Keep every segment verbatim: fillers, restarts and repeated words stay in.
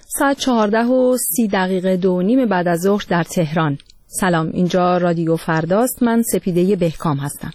ساعت چهارده و سی دقیقه دو نیم بعد از ظهر در تهران. سلام، اینجا رادیو فرداست. من سپیده بهکام هستم.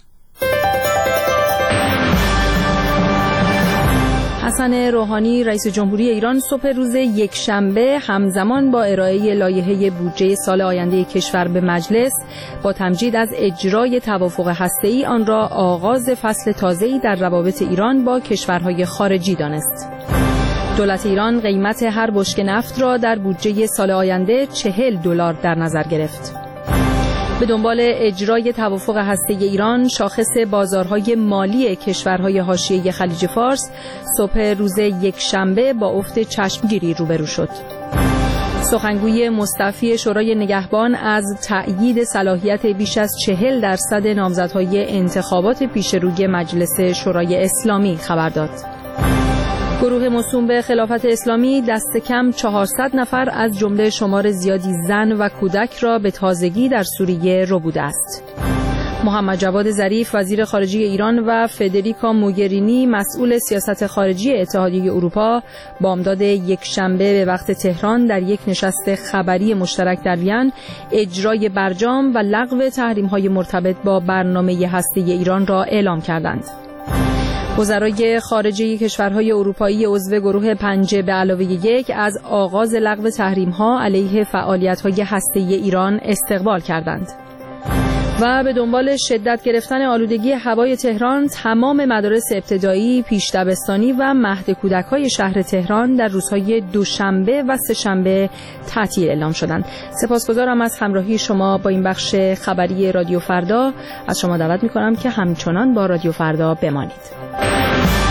حسن روحانی رئیس جمهوری ایران صبح روز یکشنبه همزمان با ارائه لایحه بودجه سال آینده کشور به مجلس با تمجید از اجرای توافق هسته‌ای آن را آغاز فصل تازه‌ای در روابط ایران با کشورهای خارجی دانست. دولت ایران قیمت هر بشکه نفت را در بودجه سال آینده چهل دلار در نظر گرفت. به دنبال اجرای توافق هسته‌ای ایران، شاخص بازارهای مالی کشورهای حاشیه خلیج فارس صبح روز یکشنبه با افت چشمگیری روبرو شد. سخنگوی مستعفی شورای نگهبان از تأیید صلاحیت بیش از چهل درصد نامزدهای انتخابات پیشروی مجلس شورای اسلامی خبر داد. گروه موسوم به خلافت اسلامی دست کم چهارصد نفر از جمله شمار زیادی زن و کودک را به تازگی در سوریه ربوده است. محمد جواد ظریف وزیر خارجه ایران و فدریکا موگرینی مسئول سیاست خارجی اتحادیه اروپا بامداد یکشنبه به وقت تهران در یک نشست خبری مشترک در وین اجرای برجام و لغو تحریم‌های مرتبط با برنامه هسته‌ای ایران را اعلام کردند. وزرای خارجه کشورهای اروپایی عضو گروه پنج به علاوه یک از آغاز لغو تحریم‌ها علیه فعالیت‌های هسته‌ای ایران استقبال کردند. و به دنبال شدت گرفتن آلودگی هوای تهران، تمام مدارس ابتدایی، پیش دبستانی و مهد کودک‌های شهر تهران در روزهای دوشنبه و سه‌شنبه تعطیل اعلام شدند. سپاسگزارم از همراهی شما با این بخش خبری رادیو فردا. از شما دعوت می‌کنم که همچنان با رادیو فردا بمانید.